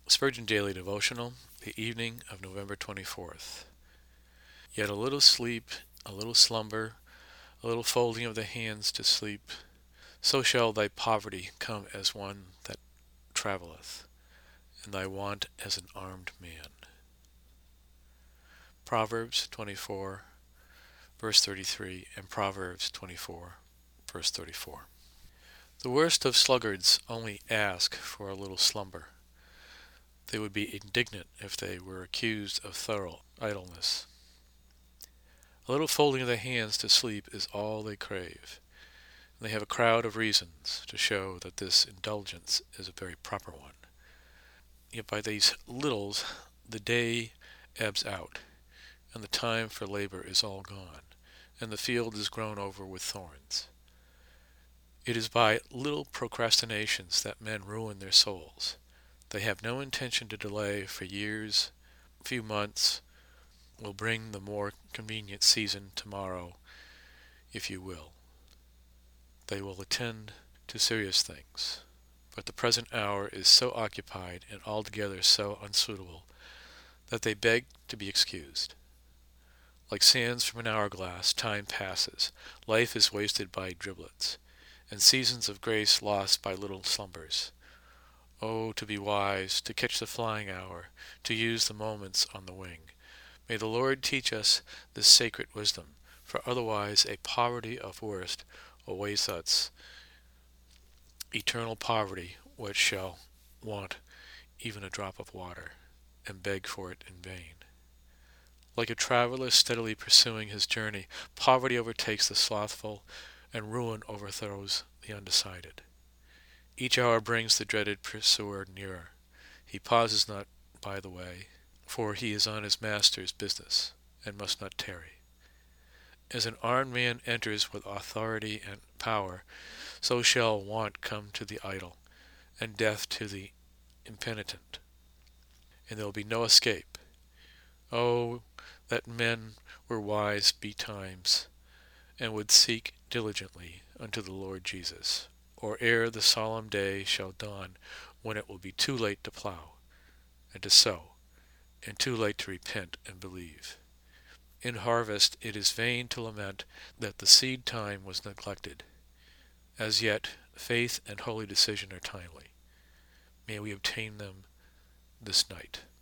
Spurgeon Daily Devotional, the evening of November 24th. Yet a little sleep, a little slumber, a little folding of the hands to sleep, so shall thy poverty come as one that travelleth, and thy want as an armed man. Proverbs 24, verse 33, and Proverbs 24, verse 34. The worst of sluggards only ask for a little slumber. They would be indignant if they were accused of thorough idleness. A little folding of the hands to sleep is all they crave, and they have a crowd of reasons to show that this indulgence is a very proper one. Yet by these littles the day ebbs out, and the time for labor is all gone, and the field is grown over with thorns. It is by little procrastinations that men ruin their souls. They have no intention to delay for years. A few months will bring the more convenient season tomorrow, if you will. They will attend to serious things, but the present hour is so occupied and altogether so unsuitable that they beg to be excused. Like sands from an hourglass, time passes, life is wasted by driblets, and seasons of grace lost by little slumbers. Oh, to be wise, to catch the flying hour, to use the moments on the wing. May the Lord teach us this sacred wisdom, for otherwise a poverty of worth awaits us, eternal poverty which shall want even a drop of water, and beg for it in vain. Like a traveler steadily pursuing his journey, poverty overtakes the slothful, and ruin overthrows the undecided. Each hour brings the dreaded pursuer nearer. He pauses not by the way, for he is on his master's business, and must not tarry. As an armed man enters with authority and power, so shall want come to the idle, and death to the impenitent, and there will be no escape. Oh, that men were wise betimes, and would seek diligently unto the Lord Jesus, or ere the solemn day shall dawn, when it will be too late to plow and to sow, and too late to repent and believe. In harvest it is vain to lament that the seed time was neglected. As yet, faith and holy decision are timely. May we obtain them this night.